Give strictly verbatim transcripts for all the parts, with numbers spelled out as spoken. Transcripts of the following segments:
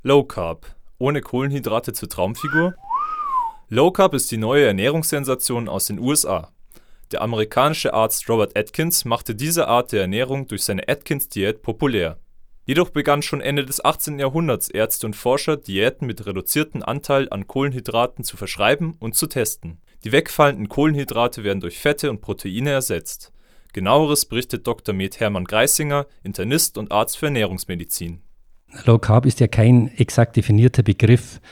Low Carb. Ohne Kohlenhydrate zur Traumfigur? Low Carb ist die neue Ernährungssensation aus den U S A. Der amerikanische Arzt Robert Atkins machte diese Art der Ernährung durch seine Atkins-Diät populär. Jedoch begannen schon Ende des achtzehnten Jahrhunderts Ärzte und Forscher, Diäten mit reduziertem Anteil an Kohlenhydraten zu verschreiben und zu testen. Die wegfallenden Kohlenhydrate werden durch Fette und Proteine ersetzt. Genaueres berichtet Doktor Med Hermann Greisinger, Internist und Arzt für Ernährungsmedizin. Low Carb ist ja kein exakt definierter Begriff.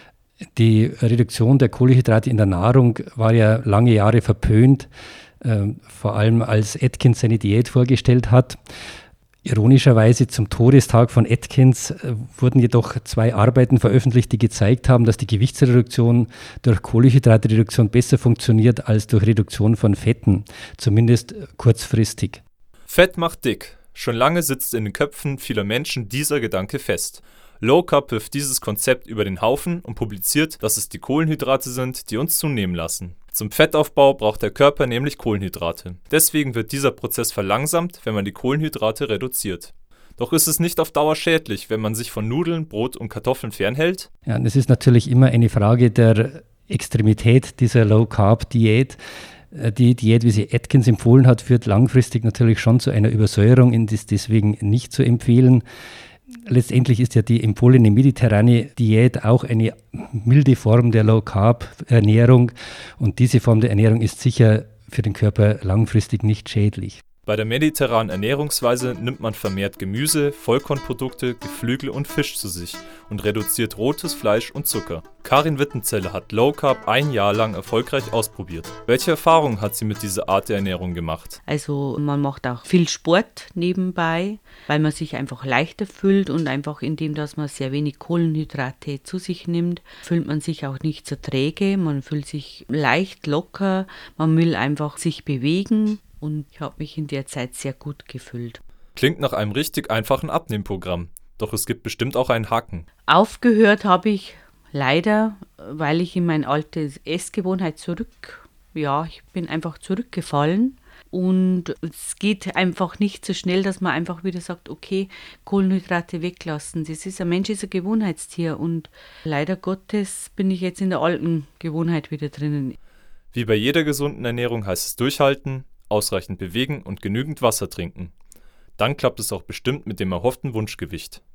Die Reduktion der Kohlenhydrate in der Nahrung war ja lange Jahre verpönt, äh, vor allem als Atkins seine Diät vorgestellt hat. Ironischerweise zum Todestag von Atkins äh, wurden jedoch zwei Arbeiten veröffentlicht, die gezeigt haben, dass die Gewichtsreduktion durch Kohlenhydratreduktion besser funktioniert als durch Reduktion von Fetten, zumindest kurzfristig. Fett macht dick. Schon lange sitzt in den Köpfen vieler Menschen dieser Gedanke fest. Low Carb wirft dieses Konzept über den Haufen und publiziert, dass es die Kohlenhydrate sind, die uns zunehmen lassen. Zum Fettaufbau braucht der Körper nämlich Kohlenhydrate. Deswegen wird dieser Prozess verlangsamt, wenn man die Kohlenhydrate reduziert. Doch ist es nicht auf Dauer schädlich, wenn man sich von Nudeln, Brot und Kartoffeln fernhält? Ja, das ist natürlich immer eine Frage der Extremität dieser Low Carb Diät. Die Diät, wie sie Atkins empfohlen hat, führt langfristig natürlich schon zu einer Übersäuerung und ist deswegen nicht zu empfehlen. Letztendlich ist ja die empfohlene mediterrane Diät auch eine milde Form der Low-Carb-Ernährung und diese Form der Ernährung ist sicher für den Körper langfristig nicht schädlich. Bei der mediterranen Ernährungsweise nimmt man vermehrt Gemüse, Vollkornprodukte, Geflügel und Fisch zu sich und reduziert rotes Fleisch und Zucker. Karin Wittenzeller hat Low Carb ein Jahr lang erfolgreich ausprobiert. Welche Erfahrungen hat sie mit dieser Art der Ernährung gemacht? Also man macht auch viel Sport nebenbei, weil man sich einfach leichter fühlt und einfach indem, dass man sehr wenig Kohlenhydrate zu sich nimmt, fühlt man sich auch nicht so träge, man fühlt sich leicht locker, man will einfach sich bewegen. Und ich habe mich in der Zeit sehr gut gefühlt. Klingt nach einem richtig einfachen Abnehmprogramm. Doch es gibt bestimmt auch einen Haken. Aufgehört habe ich leider, weil ich in meine alte Essgewohnheit zurück, ja, ich bin einfach zurückgefallen. Und es geht einfach nicht so schnell, dass man einfach wieder sagt, okay, Kohlenhydrate weglassen. Das ist, ein Mensch ist ein Gewohnheitstier und leider Gottes bin ich jetzt in der alten Gewohnheit wieder drinnen. Wie bei jeder gesunden Ernährung heißt es durchhalten, ausreichend bewegen und genügend Wasser trinken. Dann klappt es auch bestimmt mit dem erhofften Wunschgewicht.